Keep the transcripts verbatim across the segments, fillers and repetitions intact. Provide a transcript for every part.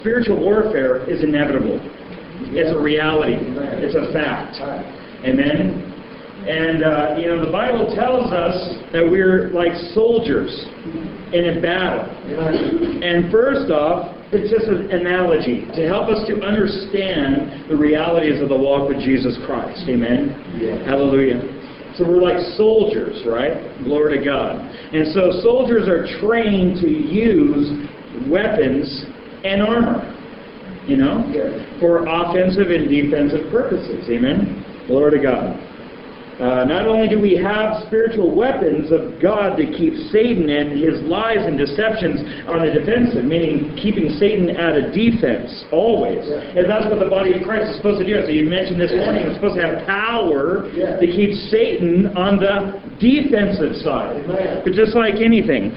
Spiritual warfare is inevitable. It's a reality. It's a fact. Amen? And, uh, you know, the Bible tells us that we're like soldiers in a battle. And first off, it's just an analogy to help us to understand the realities of the walk with Jesus Christ. Amen? Yeah. Hallelujah. So we're like soldiers, right? Glory to God. And so soldiers are trained to use weapons and armor, you know, yeah, for offensive and defensive purposes. Amen? Glory to God. Uh, not only do we have spiritual weapons of God to keep Satan and his lies and deceptions on the defensive, meaning keeping Satan at a defense, always. And that's what the body of Christ is supposed to do. So you mentioned this morning, it's supposed to have power to keep Satan on the defensive side. But just like anything,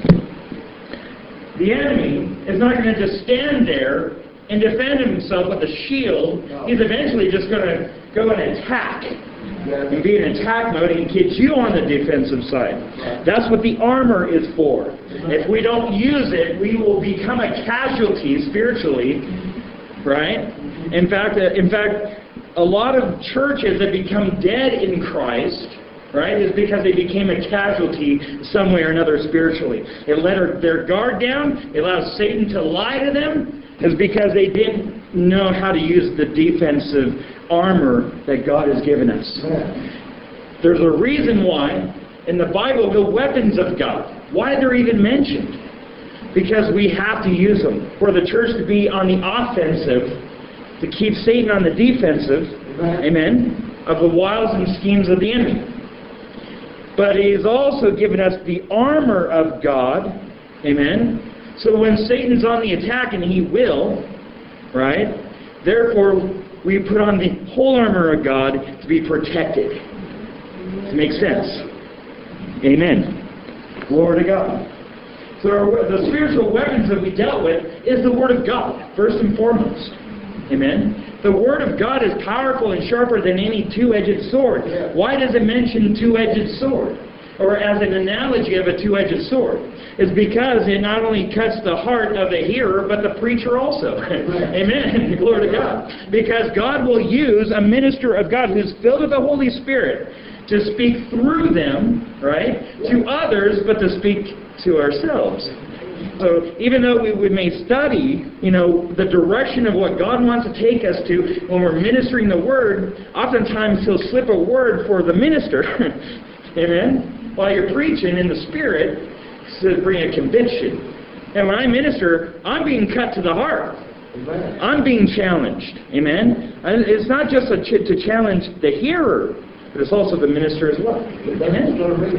the enemy is not going to just stand there and defend himself with a shield. He's eventually just going to go and attack. And be in attack mode and get you on the defensive side. That's what the armor is for. If we don't use it, we will become a casualty spiritually, right? In fact, in fact, a lot of churches that become dead in Christ, right, is because they became a casualty some way or another spiritually. They let their guard down. They allowed Satan to lie to them. It's because they didn't know how to use the defensive armor that God has given us. There's a reason why in the Bible the weapons of God, why they're even mentioned. Because we have to use them. For the church to be on the offensive, to keep Satan on the defensive, amen, of the wiles and schemes of the enemy. But He has also given us the armor of God, amen, so when Satan's on the attack, and he will, right, therefore we put on the whole armor of God to be protected. Does it make sense? Amen. Glory to God. So our, the spiritual weapons that we dealt with is the Word of God, first and foremost. Amen. The Word of God is powerful and sharper than any two-edged sword. Why does it mention two-edged sword? Or as an analogy of a two-edged sword? Is because it not only cuts the heart of the hearer, but the preacher also. Amen. Glory to God. Because God will use a minister of God who's filled with the Holy Spirit to speak through them, right, to others, but to speak to ourselves. So even though we, we may study, you know, the direction of what God wants to take us to when we're ministering the Word, oftentimes He'll slip a word for the minister. Amen. While you're preaching in the Spirit, to bring a conviction. And when I minister, I'm being cut to the heart. Amen. I'm being challenged. Amen. And it's not just a ch- to challenge the hearer, but it's also the minister as well. Amen.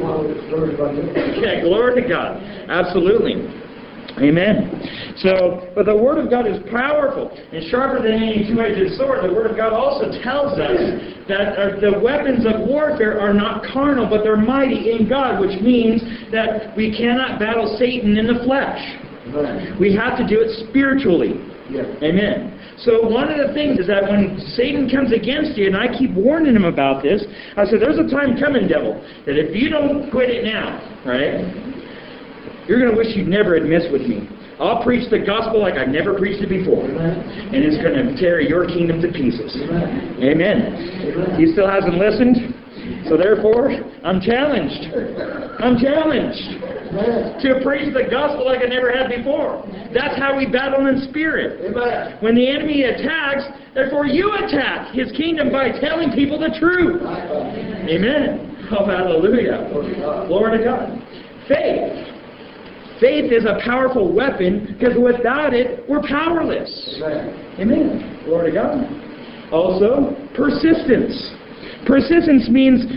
Yeah, glory to God. Absolutely. Amen. So, but the Word of God is powerful and sharper than any two-edged sword. The Word of God also tells us that uh, the weapons of warfare are not carnal, but they're mighty in God, which means that we cannot battle Satan in the flesh. Right. We have to do it spiritually. Yeah. Amen. So one of the things is that when Satan comes against you, and I keep warning him about this, I said, there's a time coming, devil, that if you don't quit it now, right, you're going to wish you'd never had messed with me. I'll preach the gospel like I've never preached it before. Amen. And it's going to tear your kingdom to pieces. Amen. Amen. Amen. He still hasn't listened. So therefore, I'm challenged. I'm challenged Amen. To preach the gospel like I never had before. That's how we battle in spirit. Amen. When the enemy attacks, therefore you attack his kingdom by telling people the truth. Amen. Amen. Oh, hallelujah. Glory to God. Faith. Faith is a powerful weapon because without it, we're powerless. Amen. Amen. Glory to God. Also, persistence. Persistence means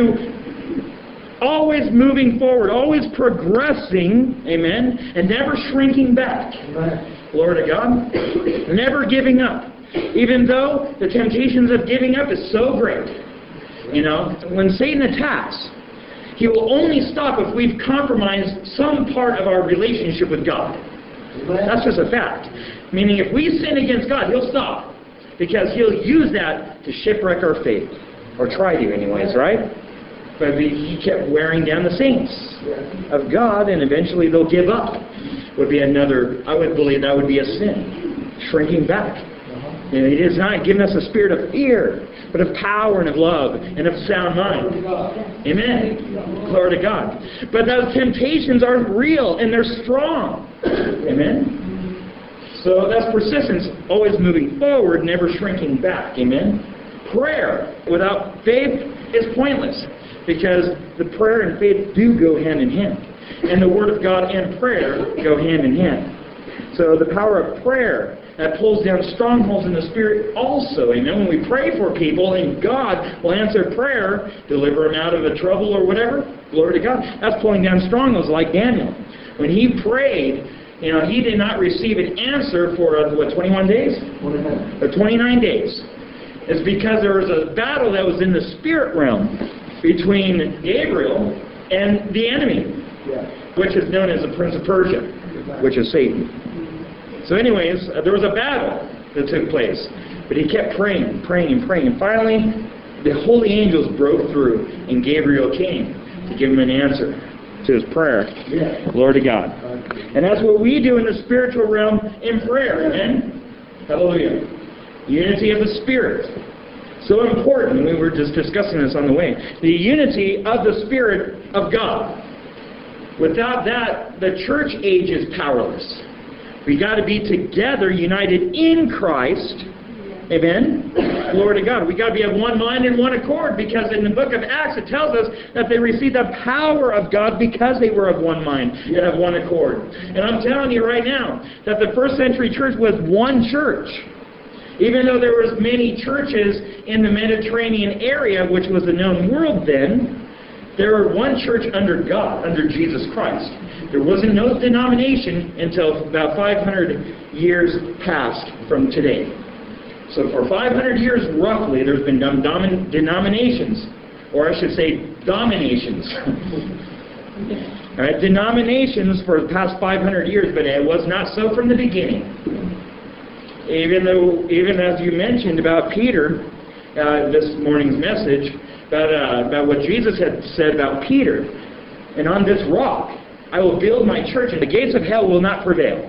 to always moving forward, always progressing, amen, and never shrinking back. Amen. Glory to God. Never giving up. Even though the temptations of giving up is so great. You know, when Satan attacks, he will only stop if we've compromised some part of our relationship with God. That's just a fact. Meaning if we sin against God, He'll stop. Because He'll use that to shipwreck our faith. Or try to anyways, right? But He kept wearing down the saints of God, and eventually they'll give up. Would be another, I would believe that would be a sin. shrinking back. You know, He has not given us a spirit of fear, but of power and of love and of sound mind. Amen. Glory to God. But those temptations are real and they're strong. Amen. So that's persistence, always moving forward, never shrinking back. Amen. Prayer without faith is pointless, because the prayer and faith do go hand in hand. And the Word of God and prayer go hand in hand. So the power of prayer that pulls down strongholds in the Spirit also. Amen. When we pray for people and God will answer prayer, deliver them out of a trouble or whatever, glory to God. That's pulling down strongholds like Daniel. When he prayed, you know, he did not receive an answer for, uh, what, twenty-one days? Or twenty-nine days. It's because there was a battle that was in the spirit realm between Gabriel and the enemy, which is known as the Prince of Persia, which is Satan. So anyways, uh, there was a battle that took place. But he kept praying, praying, praying. And finally, the holy angels broke through, and Gabriel came to give him an answer to his prayer. Yeah. Glory to God. And that's what we do in the spiritual realm in prayer. Amen? Hallelujah. Unity of the Spirit. So important. We were just discussing this on the way. The unity of the Spirit of God. Without that, the church age is powerless. We got to be together, united in Christ. Amen? Glory to God. We got to be of one mind and one accord, because in the book of Acts it tells us that they received the power of God because they were of one mind and of one accord. And I'm telling you right now that the first century church was one church. Even though there was many churches in the Mediterranean area, which was the known world then, there were one church under God, under Jesus Christ. There wasn't no denomination until about five hundred years passed from today. So for five hundred years, roughly, there's been dom- dom- denominations, or I should say dominations. All right, denominations for the past five hundred years, but it was not so from the beginning. Even though, even as you mentioned about Peter, uh, this morning's message, about, uh, about what Jesus had said about Peter, and on this rock I will build my church, and the gates of hell will not prevail.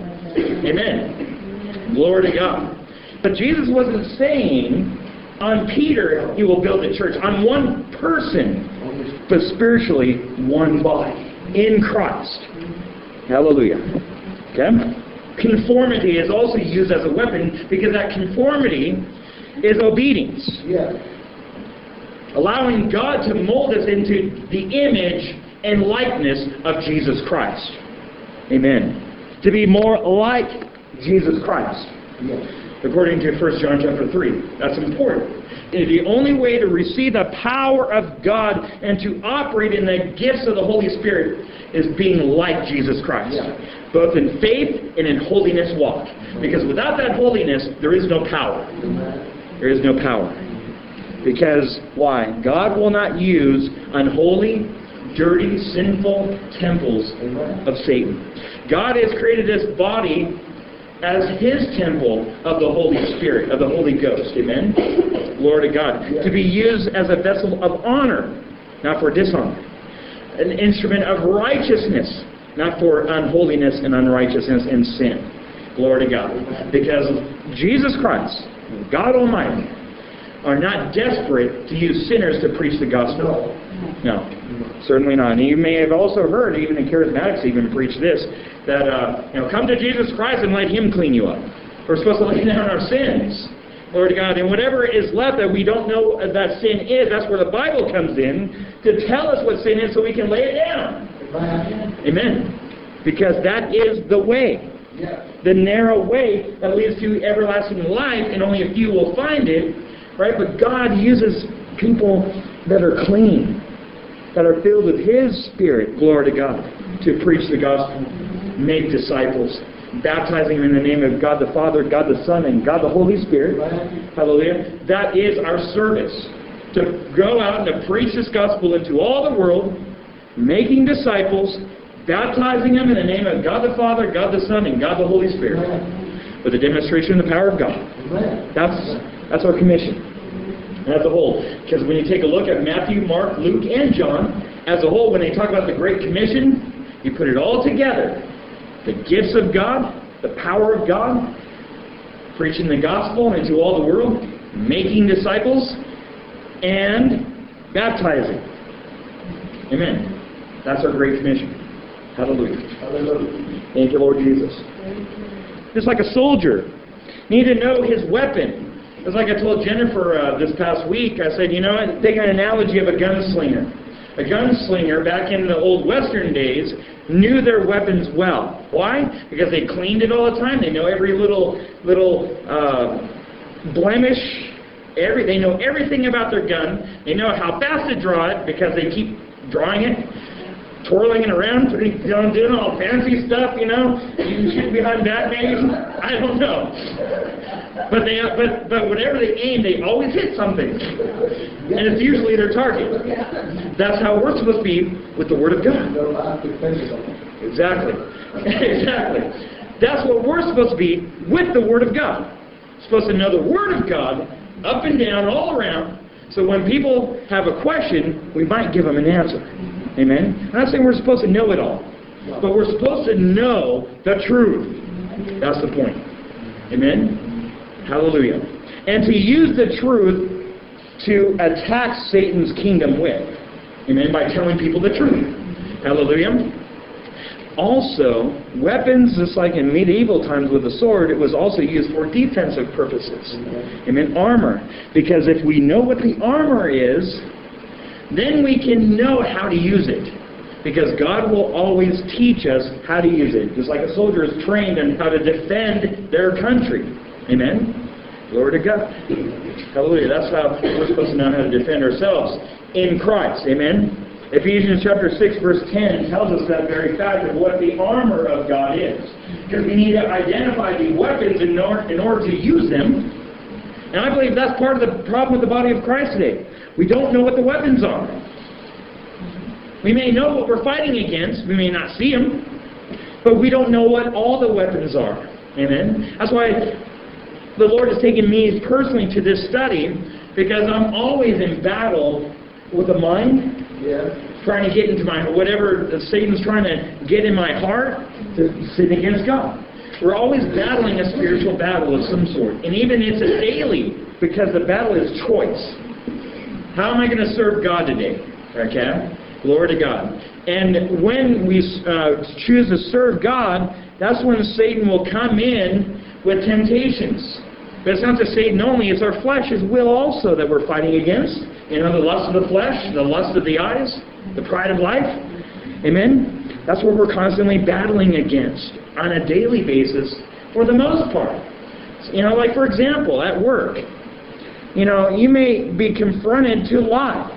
Amen. Glory to God. But Jesus wasn't saying on Peter he will build a church, on one person, but spiritually one body in Christ. Hallelujah. Okay? Conformity is also used as a weapon, because that conformity is obedience. Yeah. Allowing God to mold us into the image and likeness of Jesus Christ. Amen. To be more like Jesus Christ. Yeah. According to First John chapter three. That's important. And the only way to receive the power of God and to operate in the gifts of the Holy Spirit is being like Jesus Christ. Yeah. Both in faith and in holiness walk. Because without that holiness, there is no power. There is no power. Because, why? God will not use unholy, dirty, sinful temples of Satan. God has created this body as His temple of the Holy Spirit, of the Holy Ghost. Amen? Glory to God. Yeah. To be used as a vessel of honor, not for dishonor. An instrument of righteousness, not for unholiness and unrighteousness and sin. Glory to God. Because Jesus Christ, God Almighty, are not desperate to use sinners to preach the gospel. No, certainly not. And you may have also heard, even in charismatics even preach this, that uh, you know, come to Jesus Christ and let Him clean you up. We're supposed to lay down our sins. Glory to God. And whatever is left that we don't know that sin is, that's where the Bible comes in to tell us what sin is so we can lay it down. Amen. Because that is the way. The narrow way that leads to everlasting life, and only a few will find it. Right? But God uses people that are clean, that are filled with His Spirit, glory to God, to preach the gospel, make disciples, baptizing them in the name of God the Father, God the Son, and God the Holy Spirit. Hallelujah. That is our service. To go out and to preach this gospel into all the world, making disciples, baptizing them in the name of God the Father, God the Son, and God the Holy Spirit. With the demonstration of the power of God. That's, that's our commission. As a whole. Because when you take a look at Matthew, Mark, Luke, and John, as a whole, when they talk about the Great Commission, you put it all together. The gifts of God, the power of God, preaching the gospel into all the world, making disciples, and baptizing. Amen. That's our Great Commission. Hallelujah. Hallelujah. Thank you, Lord Jesus. Just like a soldier, need to know his weapon. It's like I told Jennifer uh, this past week. I said, you know, take an analogy of a gunslinger. A gunslinger back in the old Western days knew their weapons well. Why? Because they cleaned it all the time. They know every little little uh, blemish. Every they know everything about their gun. They know how fast to draw it because they keep drawing it, twirling it around, putting, you know, doing all fancy stuff. You know, you can shoot behind that maybe. I don't know. But they, but but whatever they aim, they always hit something, and it's usually their target. That's how we're supposed to be with the Word of God. Exactly, exactly. That's what we're supposed to be with the Word of God. We're supposed to know the Word of God up and down, all around. So when people have a question, we might give them an answer. Amen. I'm not saying we're supposed to know it all, but we're supposed to know the truth. That's the point. Amen. Hallelujah. And to use the truth to attack Satan's kingdom with. Amen. By telling people the truth. Hallelujah. Also, weapons, just like in medieval times with the sword, it was also used for defensive purposes. Amen. Armor. Because if we know what the armor is, then we can know how to use it. Because God will always teach us how to use it. Just like a soldier is trained on how to defend their country. Amen? Glory to God. Hallelujah. That's how we're supposed to know how to defend ourselves in Christ. Amen? Ephesians chapter six verse ten tells us that very fact of what the armor of God is. Because we need to identify the weapons in order, in order to use them. And I believe that's part of the problem with the body of Christ today. We don't know what the weapons are. We may know what we're fighting against. We may not see them. But we don't know what all the weapons are. Amen? That's why the Lord has taken me personally to this study, because I'm always in battle with the mind, yeah. trying to get into my, whatever Satan's trying to get in my heart to sin against God. We're always battling a spiritual battle of some sort. And even it's a daily, because the battle is choice. How am I going to serve God today? Okay? Glory to God. And when we uh, choose to serve God, that's when Satan will come in with temptations. But it's not just Satan only, it's our flesh, his will also that we're fighting against. You know, the lust of the flesh, the lust of the eyes, the pride of life. Amen? That's what we're constantly battling against on a daily basis for the most part. You know, like for example, at work. You know, you may be confronted to lie.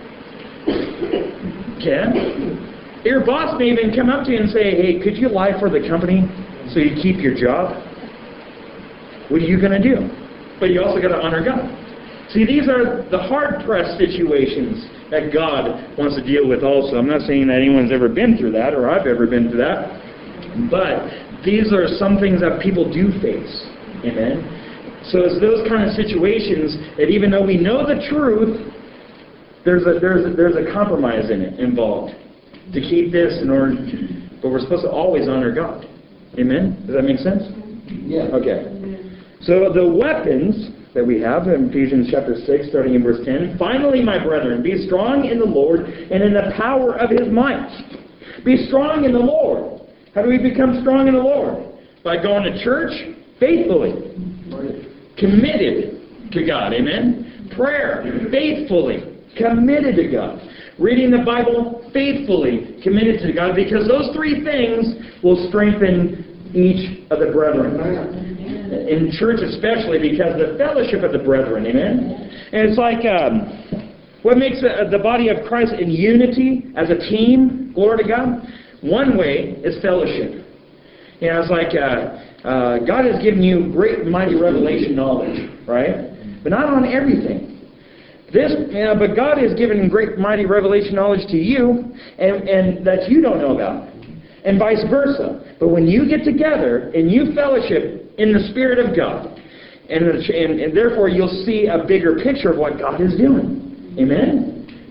Okay? Your boss may even come up to you and say, hey, could you lie for the company so you keep your job? What are you going to do? But you also got to honor God. See, these are the hard-pressed situations that God wants to deal with also. I'm not saying that anyone's ever been through that, or I've ever been through that. But these are some things that people do face. Amen? So it's those kind of situations that even though we know the truth, there's a, there's a, there's a compromise in it involved. To keep this in order, but we're supposed to always honor God. Amen? Does that make sense? Yeah. Okay. So the weapons that we have in Ephesians chapter six, starting in verse ten. Finally, my brethren, be strong in the Lord and in the power of his might. Be strong in the Lord. How do we become strong in the Lord? By going to church faithfully. Committed to God. Amen? Prayer faithfully. Committed to God. Reading the Bible faithfully. Committed to God. Because those three things will strengthen each of the brethren. In church especially, because the fellowship of the brethren, amen? And it's like, um, what makes the, the body of Christ in unity as a team, glory to God? One way is fellowship. You know, it's like, uh, uh, God has given you great mighty revelation knowledge, right? But not on everything. This, you know, but God has given great mighty revelation knowledge to you, and, and that you don't know about. And vice versa. But when you get together and you fellowship in the Spirit of God, and, and, and therefore you'll see a bigger picture of what God is doing. Amen?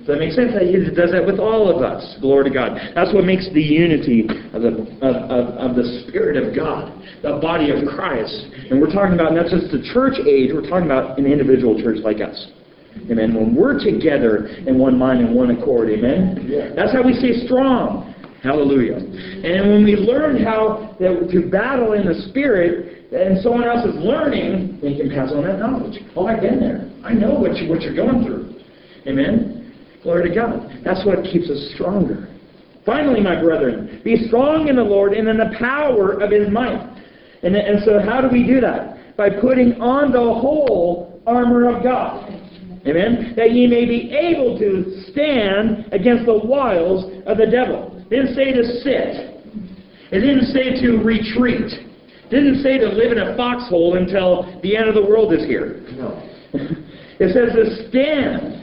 Does that make sense? He does that with all of us. Glory to God. That's what makes the unity of the of, of, of the Spirit of God, the body of Christ. And we're talking about not just the church age, we're talking about an individual church like us. Amen. When we're together in one mind and one accord, amen. Yeah. That's how we stay strong. Hallelujah. And when we learn how that, to battle in the Spirit, and someone else is learning, then you can pass on that knowledge. Oh, I've been there. I know what you what you're going through. Amen. Glory to God. That's what keeps us stronger. Finally, my brethren, be strong in the Lord and in the power of His might. And, and so how do we do that? By putting on the whole armor of God. Amen? That ye may be able to stand against the wiles of the devil. It didn't say to sit. It didn't say to retreat. It didn't say to live in a foxhole until the end of the world is here. No. It says to stand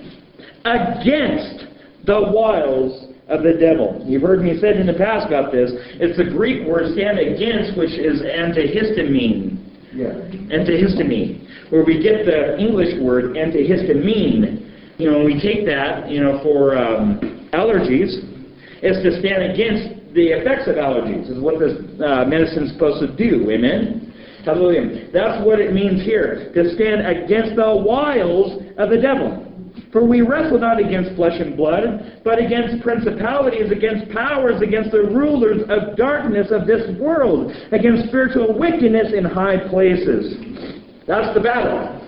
against the wiles of the devil. You've heard me say in the past about this. It's the Greek word stand against, which is antihistamine. Yeah. Antihistamine. Where we get the English word antihistamine. You know, when we take that, you know, for um, allergies, it's to stand against the effects of allergies, is what this uh, medicine is supposed to do. Amen? Hallelujah. That's what it means here. To stand against the wiles of the devil. For we wrestle not against flesh and blood, but against principalities, against powers, against the rulers of darkness of this world, against spiritual wickedness in high places. That's the battle.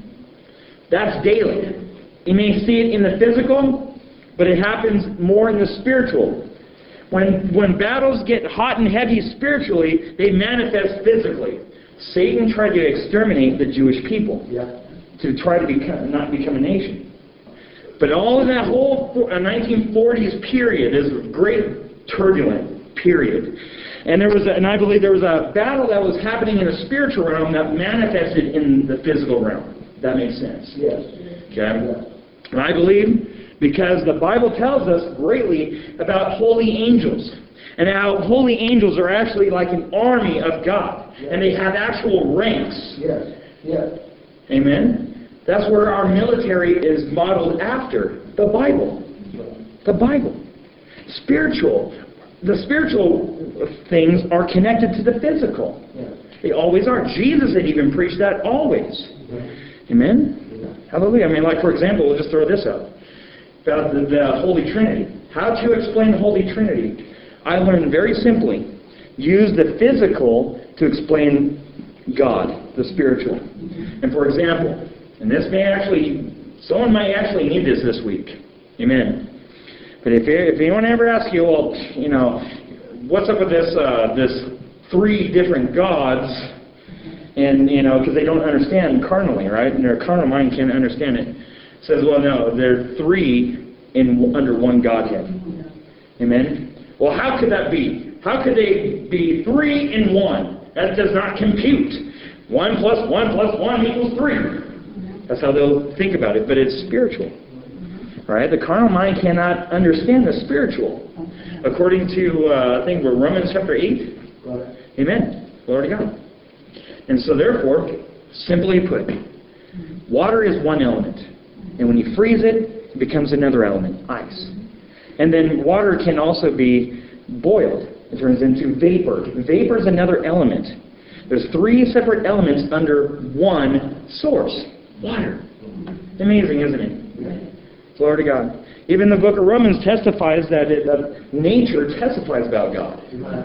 That's daily. You may see it in the physical, but it happens more in the spiritual. When, when battles get hot and heavy spiritually, they manifest physically. Satan tried to exterminate the Jewish people, yeah. to try to become, not become a nation. But all of that whole nineteen forties period is a great turbulent period. And there was, a, and I believe there was a battle that was happening in the spiritual realm that manifested in the physical realm. That makes sense. Yes. Okay. Yeah. And I believe because the Bible tells us greatly about holy angels. And how holy angels are actually like an army of God. Yes. And they have actual ranks. Yes. Yes. Amen. That's where our military is modeled after. The Bible. The Bible. Spiritual. The spiritual things are connected to the physical. Yeah. They always are. Jesus had even preached that always. Yeah. Amen? Yeah. Hallelujah. I mean, like, for example, we'll just throw this out. About the, the Holy Trinity. How to explain the Holy Trinity. I learned very simply. Use the physical to explain God, the spiritual. And for example, and this may actually, someone might actually need this this week. Amen. But if if anyone ever asks you, well, you know, what's up with this uh, this three different gods, and you know, because they don't understand carnally, right? And their carnal mind can't understand it. It says, well, no, they're three in under one Godhead. Amen. Well, how could that be? How could they be three in one? That does not compute. One plus one plus one equals three. That's how they'll think about it, but it's spiritual. Right? The carnal mind cannot understand the spiritual. According to, uh, I think we're Romans chapter eight. Amen. Glory to God. And so therefore, simply put, water is one element. And when you freeze it, it becomes another element, ice. And then water can also be boiled. It turns into vapor. Vapor is another element. There's three separate elements under one source. Water. Amazing, isn't it? Glory to God. Even the book of Romans testifies that it, uh, nature testifies about God.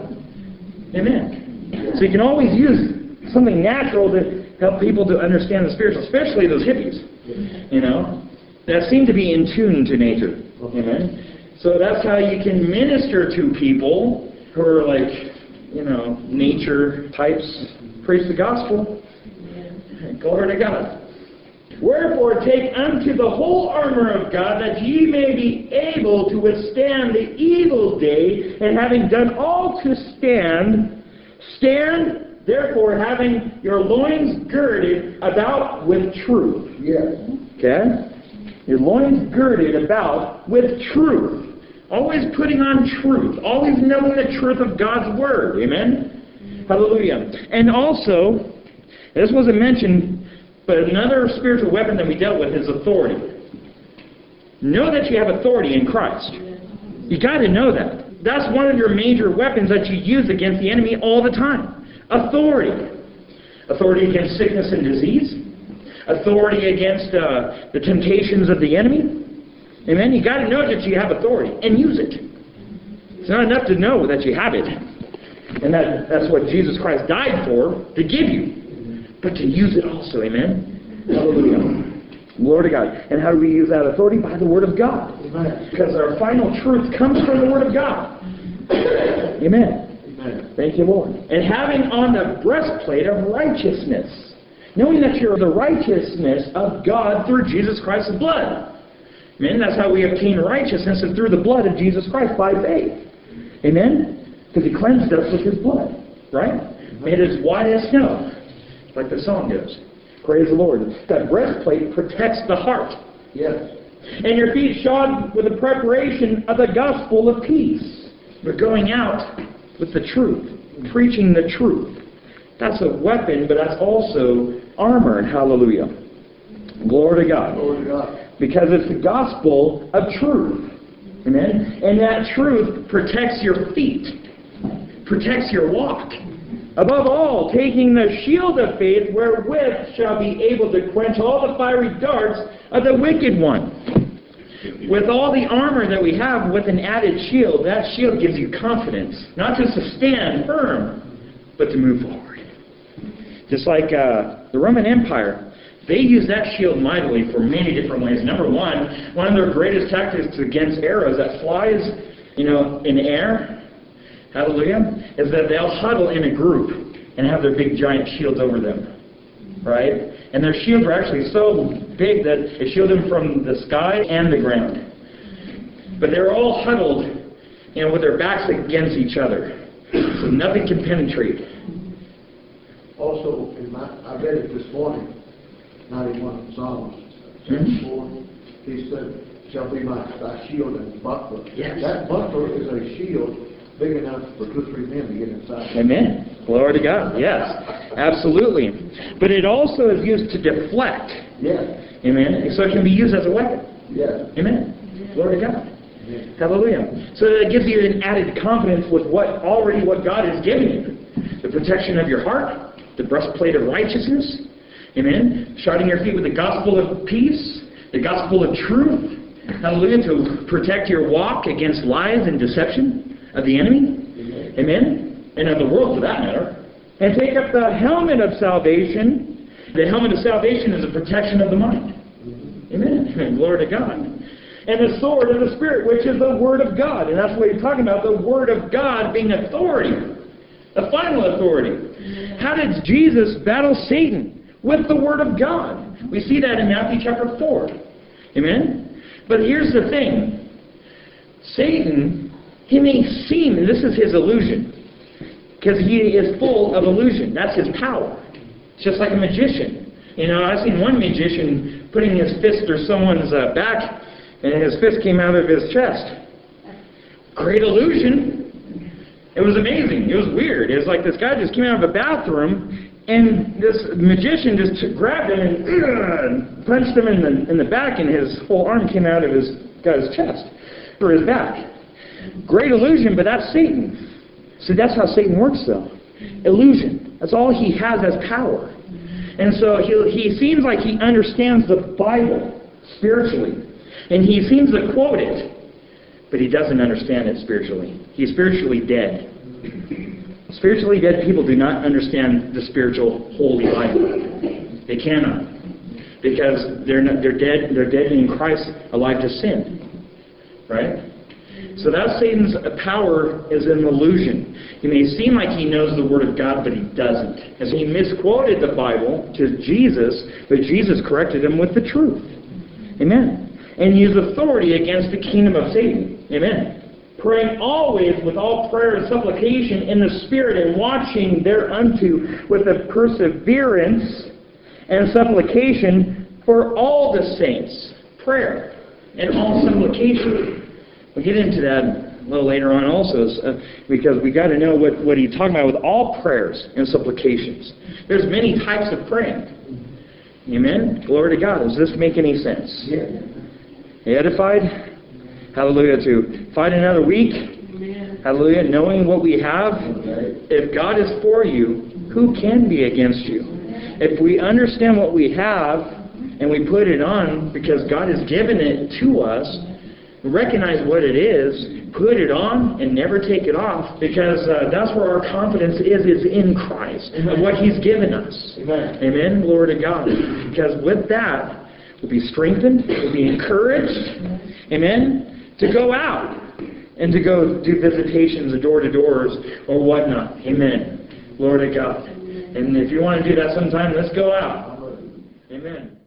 Amen. So you can always use something natural to help people to understand the spiritual, especially those hippies, you know, that seem to be in tune to nature. Amen. So that's how you can minister to people who are like, you know, nature types. Preach the gospel. Glory to God. Wherefore take unto the whole armor of God, that ye may be able to withstand the evil day, and having done all to stand, stand therefore having your loins girded about with truth. Yes. Okay? Your loins girded about with truth. Always putting on truth. Always knowing the truth of God's Word. Amen? Hallelujah. And also, this wasn't mentioned, but another spiritual weapon that we dealt with is authority. Know that you have authority in Christ. You got to know that. That's one of your major weapons that you use against the enemy all the time. Authority. Authority against sickness and disease. Authority against uh, the temptations of the enemy. Amen? You got to know that you have authority and use it. It's not enough to know that you have it. And that, that's what Jesus Christ died for, to give you. But to use it also. Amen? Hallelujah. Glory to God. And how do we use that authority? By the Word of God. Amen. Because our final truth comes from the Word of God. Amen. Amen. Thank you, Lord. And having on the breastplate of righteousness, knowing that you're the righteousness of God through Jesus Christ's blood. Amen. That's how we obtain righteousness, is through the blood of Jesus Christ by faith. Amen. Because He cleansed us with His blood. Right? Made it as white as snow. Like the song goes. Praise the Lord. That breastplate protects the heart. Yes. And your feet shod with the preparation of the gospel of peace. We're going out with the truth. Preaching the truth. That's a weapon, but that's also armor. Hallelujah. Glory to God. Glory to God. Because it's the gospel of truth. Amen. And that truth protects your feet. Protects your walk. Above all, taking the shield of faith, wherewith shall be able to quench all the fiery darts of the wicked one. With all the armor that we have, with an added shield, that shield gives you confidence. Not just to stand firm, but to move forward. Just like uh, the Roman Empire, they used that shield mightily for many different ways. Number one, one of their greatest tactics against arrows that flies, you know, in air, hallelujah, is that they'll huddle in a group and have their big giant shields over them. Right? And their shields were actually so big that it shielded them from the sky and the ground. But they're all huddled, you know, with their backs against each other. So nothing can penetrate. Also, in my, I read it this morning, ninety-one Psalms, mm-hmm. He said, shall be my thy shield and buckler. Yes. That buckler is a shield big enough for two or three men to get inside. Amen. Glory to God. Yes. Absolutely. But it also is used to deflect. Yes. Amen. So it can be used as a weapon. Yes. Amen. Glory to God. Amen. Hallelujah. So it gives you an added confidence with what already what God has given you. The protection of your heart, the breastplate of righteousness. Amen. Shodding your feet with the gospel of peace, the gospel of truth. Hallelujah. To protect your walk against lies and deception of the enemy. Amen. Amen. And of the world for that matter. And take up the helmet of salvation. The helmet of salvation is a protection of the mind. Amen. Amen. Glory to God. And the sword of the Spirit, which is the Word of God. And that's what he's talking about, the Word of God being authority. The final authority. How did Jesus battle Satan? With the Word of God. We see that in Matthew chapter four. Amen? But here's the thing. Satan, he may seem, and this is his illusion, because he is full of illusion. That's his power. It's just like a magician. You know, I've seen one magician putting his fist through someone's uh, back, and his fist came out of his chest. Great illusion. It was amazing. It was weird. It was like this guy just came out of a bathroom, and this magician just took, grabbed him and uh, punched him in the in the back, and his whole arm came out of his guy's chest, or his back. Great illusion, but that's Satan. See, that's how Satan works, though. Illusion. That's all he has as power. And so he, he seems like he understands the Bible spiritually. And he seems to quote it. But he doesn't understand it spiritually. He's spiritually dead. Spiritually dead people do not understand the spiritual Holy Bible. They cannot. Because they're not, they're dead, they're dead in Christ, alive to sin. Right? So that Satan's power is an illusion. He may seem like he knows the Word of God, but he doesn't. And so he misquoted the Bible to Jesus, but Jesus corrected him with the truth. Amen. And used authority against the kingdom of Satan. Amen. Praying always with all prayer and supplication in the Spirit, and watching thereunto with a perseverance and supplication for all the saints. Prayer and all supplication. We'll get into that a little later on also, uh, because we got to know what, what he's talking about with all prayers and supplications. There's many types of praying. Amen? Glory to God. Does this make any sense? Yeah. edified. Hallelujah. To fight another week. Hallelujah. Knowing what we have. If God is for you, who can be against you? If we understand what we have and we put it on because God has given it to us, recognize what it is, put it on, and never take it off, because uh, that's where our confidence is, is in Christ, of what He's given us. Amen. Amen. Glory to God. Because with that, we'll be strengthened, we'll be encouraged, amen, to go out and to go do visitations or door-to-doors or whatnot. Amen. Glory to God. And if you want to do that sometime, let's go out. Amen.